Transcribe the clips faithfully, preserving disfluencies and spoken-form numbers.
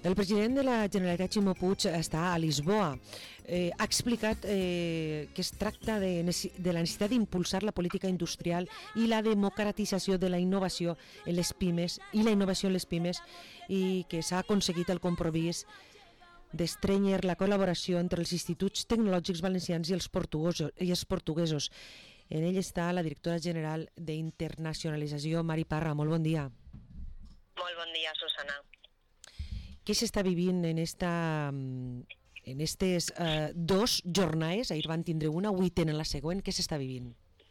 El president de la Generalitat, Ximo Puig, està a Lisboa. Eh, ha explicat eh, que es tracta de, de la necessitat d'impulsar la política industrial i la democratització de la innovació en les pimes i la innovació en les pimes i que s'ha aconseguit el compromís d'estrènyer la col·laboració entre els instituts tecnològics valencians i els portuguesos. I els portuguesos. En ell està la directora general d'Internacionalització, Mari Parra. Molt bon dia. Molt bon dia, Susana. Què s'està vivint en esta, en estes eh, dos jornades? Ahir van tindre una, avui tenen la següent. Què s'està vivint?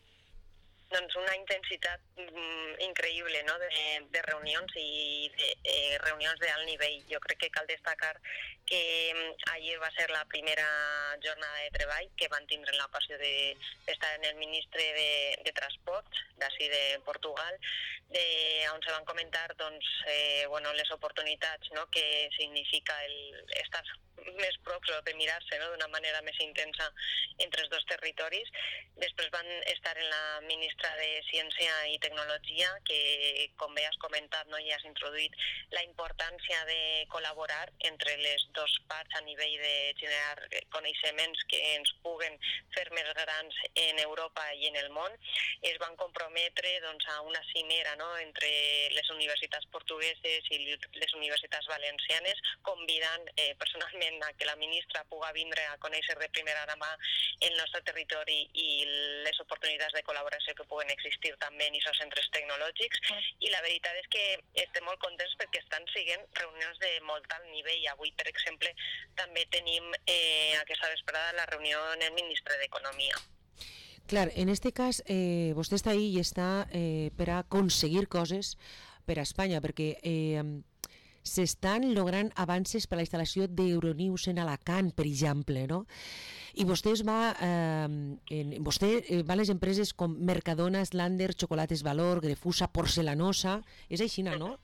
Doncs una intensitat mm, increïble, no?, de, de reunions i de eh, reunions d'alt nivell. Jo crec que cal destacar que mm, ahir va ser la primera jornada de treball que van tindre l'ocasió d'estar en el ministre de, de Transports d'ací de Portugal, de, on se van comentar doncs, eh, bueno, les oportunitats, no?, que significa el estar més props o de mirar-se, no?, d'una manera més intensa entre els dos territoris. Després van estar en la ministra de Ciència i Tecnologia, que, com bé has comentat, no?, i has introduït la importància de col·laborar entre les dues parts a nivell de generar coneixements que ens puguen fer més grans en Europa i en el món. Es van comprometre doncs, a una cimera, no?, entre les universitats portugueses i les universitats valencianes, convidant eh, personalment a que la ministra puga vindre a conèixer de primera mà el nostre territori i les oportunitats de col·laboració que puguen existir també en aquests centres tecnològics. I la veritat és que estem molt contents perquè estan siguent reunions de molt alt nivell. Avui, per exemple, també tenim eh, aquesta vesprada la reunió en el ministre d'Economia. Clar, en este cas, eh, vostè està ahí i està eh, per a aconseguir coses per a Espanya, perquè eh, s'estan logrant avances per a la instal·lació d'Euronews en Alacant, per exemple, no? I vostè va, eh, en, vostè va a les empreses com Mercadona, Slander, Chocolates Valor, Grefusa, Porcelanosa, és així, no?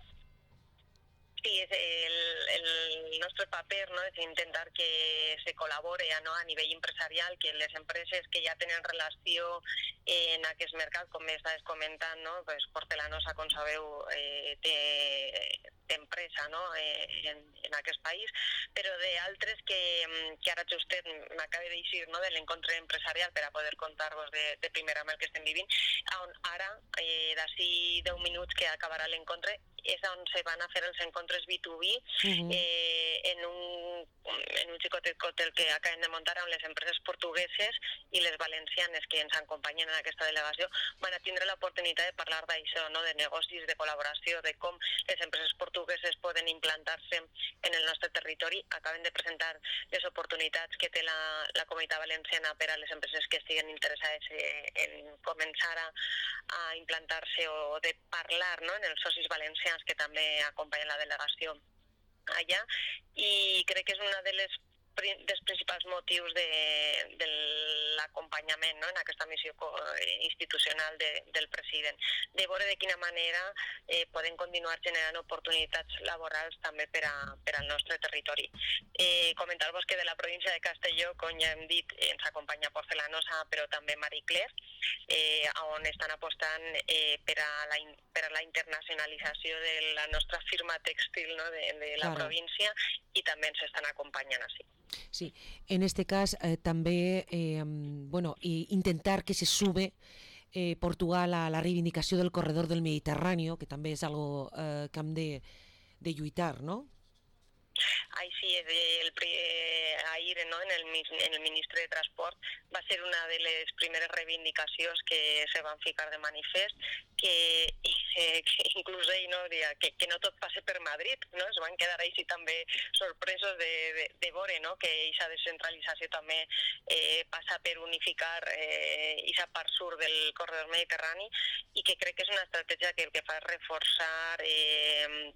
Sí, és el, el nostre paper, no?, és intentar que se col·labore, no?, a nivell empresarial, que les empreses que ja tenen relació en aquest mercat, com m'estaves comentant, no?, pues Porcelanosa, com sabeu, eh, té, té empresa, no?, eh, en, en aquest país, però d'altres que, que ara justet m'acaba d'eixir, no?, de l'encontre empresarial per a poder contar-vos de, de primera mà el que estem vivint, on ara, eh, d'ací deu minuts que acabarà l'encontre, és on se van a fer els encontres B dos B uh-huh. eh, en un, en un xicotet hotel que acaben de muntar amb les empreses portugueses i les valencianes que ens acompanyen en aquesta delegació. Van a tindre l'oportunitat de parlar d'això, no?, de negocis, de col·laboració, de com les empreses portugueses poden implantar-se en el nostre territori. Acaben de presentar les oportunitats que té la, la Comunitat Valenciana per a les empreses que estiguen interessades en començar a, a implantar-se o de parlar, no?, en els socis valencians que també acompanyen la delegació allà, i crec que és una de les dels principals motius de, de l'acompanyament, no?, en aquesta missió institucional de, del president, de veure de quina manera eh, poden continuar generant oportunitats laborals també per, a, per al nostre territori. Eh, Comentar-vos que de la província de Castelló, com ja hem dit, ens acompanya Porcelanosa, però també Marie Claire, eh, on estan apostant eh, per, a la, per a la internacionalització de la nostra firma tèxtil, no?, de, de la claro. província, i també ens estan acompanyant així. Sí, en este cas eh, també eh, bueno, i intentar que se sube eh, Portugal a la reivindicació del corredor del Mediterrani, que també és algo eh, que hem de, de lluitar, no? Ai, sí, el, eh, ahir, no?, en, el, en el ministre de Transport va ser una de les primeres reivindicacions que se van ficar de manifest, que, eh, que inclús ell, no, diria, que, que no tot passe per Madrid, no? Es van quedar així també sorpresos de, de, de veure, no?, que aquesta descentralització també eh, passa per unificar aquesta eh, part sur del corredor mediterrani, i que crec que és una estratègia que el que fa és reforçar eh,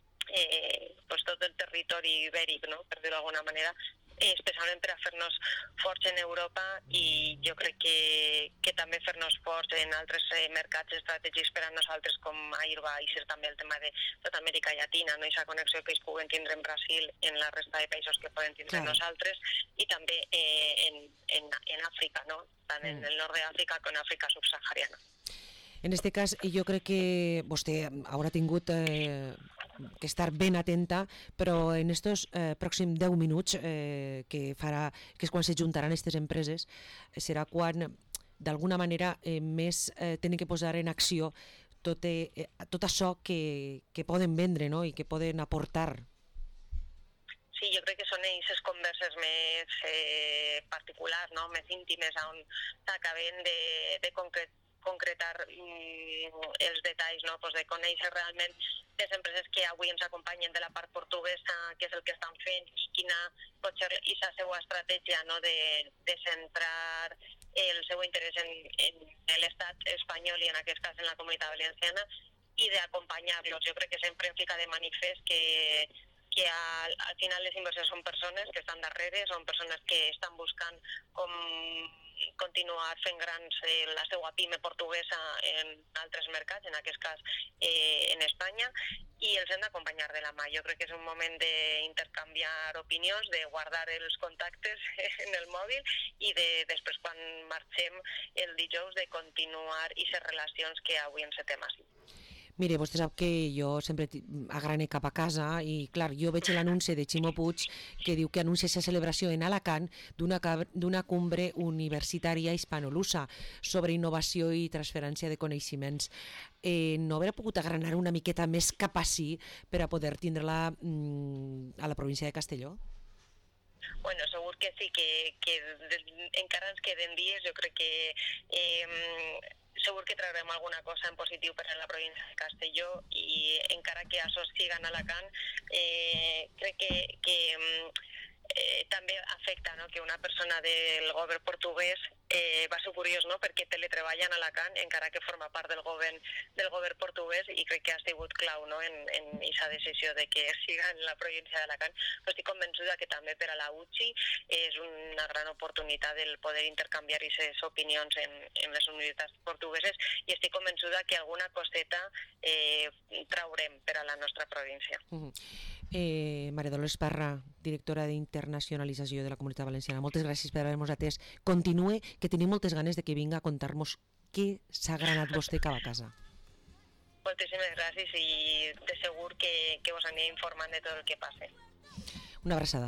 Eh, pues tot el territori ibèric, no?, per dir-ho d'alguna manera, eh, especialment per a fer-nos forts en Europa, i jo crec que, que també fer-nos forts en altres eh, mercats estratègics per a nosaltres, com ahir va eixir també el tema de tota Amèrica Llatina, no?, aquesta connexió que es puguen tindre en Brasil, en la resta de països que poden tindre claro. nosaltres, i també eh, en, en, en Àfrica, no?, tant mm. en el nord d'Àfrica com en Àfrica subsahariana. En este cas, jo crec que vostè haurà tingut eh, que estar ben atenta, però en estos eh, pròxims deu minuts eh, que farà, que és quan se juntaran aquestes empreses, eh, serà quan d'alguna manera eh, més eh, tenen que posar en acció tot, eh, tot això que, que poden vendre, no? I que poden aportar. Sí, jo crec que són aquestes converses més eh, particulars, no? Més íntimes, on s'acaben de, de concret, concretar mm, els detalls, no? Pues de conèixer realment les empreses que avui ens acompanyen de la part portuguesa, què és el que estan fent i quina pot ser la seva estratègia, no? de, de centrar el seu interès en, en l'estat espanyol i en aquest cas en la Comunitat Valenciana i d'acompanyar-los. Jo crec que sempre em fica de manifest que que al, al final les inversors són persones que estan darrere, són persones que estan buscant com continuar fent grans eh, la seva pime portuguesa en altres mercats, en aquest cas eh, en Espanya, i els hem d'acompanyar de la mà. Jo crec que és un moment d'intercanviar opinions, de guardar els contactes en el mòbil i de, després quan marxem el dijous de continuar aquestes relacions que avui encetem així. Mire, vostè sap que jo sempre agrane cap a casa i, clar, jo veig l'anunci de Ximo Puig que diu que anuncia aquesta celebració en Alacant d'una cumbre universitària hispanolusa sobre innovació i transferència de coneixements. Eh, no haurà pogut agranar una miqueta més cap ací per a poder tindre-la mm, a la província de Castelló? Bueno, segur que sí, que, que encara ens queden dies, jo crec que eh, segur que traurem alguna cosa en positiu per a la província de Castelló i encara que això siga en Alacant, eh, crec que, que eh, també afecta, no? Que una persona del govern portuguès eh, va ser curiós, no? Perquè teletreballa en Alacant encara que forma part del govern del govern portuguès i crec que ha sigut clau, no? en aquesta decisió de que siga en la província d'Alacant. Però estic convençuda que també per a la U C I és una gran oportunitat el poder intercanviar aquestes opinions en, en les universitats portugueses i estic convençuda que alguna coseta eh, traurem per a la nostra província. Uh-huh. Eh, Maria Dolors Parra, directora d'internacionalització de la Comunitat Valenciana, moltes gràcies per haver-nos atès. Continue, que tenim moltes ganes de que vinga a contar-nos què s'ha granat vostè cap a casa. Moltíssimes gràcies i de segur que, que us aniré informant de tot el que passe. Una abraçada.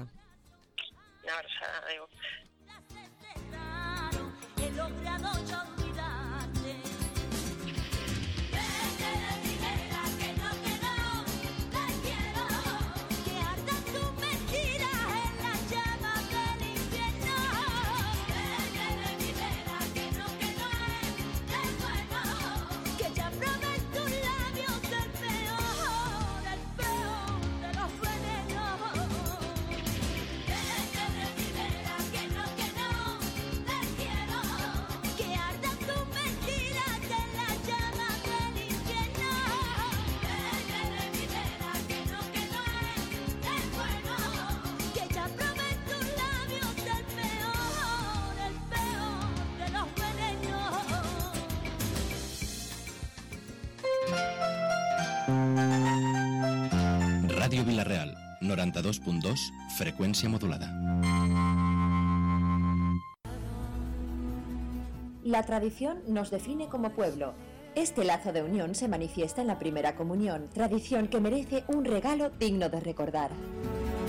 Una abraçada, adéu. Ràdio Vila-real, noranta-dos punt dos, freqüència modulada. La tradición nos define como pueblo. Este lazo de unión se manifiesta en la primera comunión, tradición que merece un regalo digno de recordar.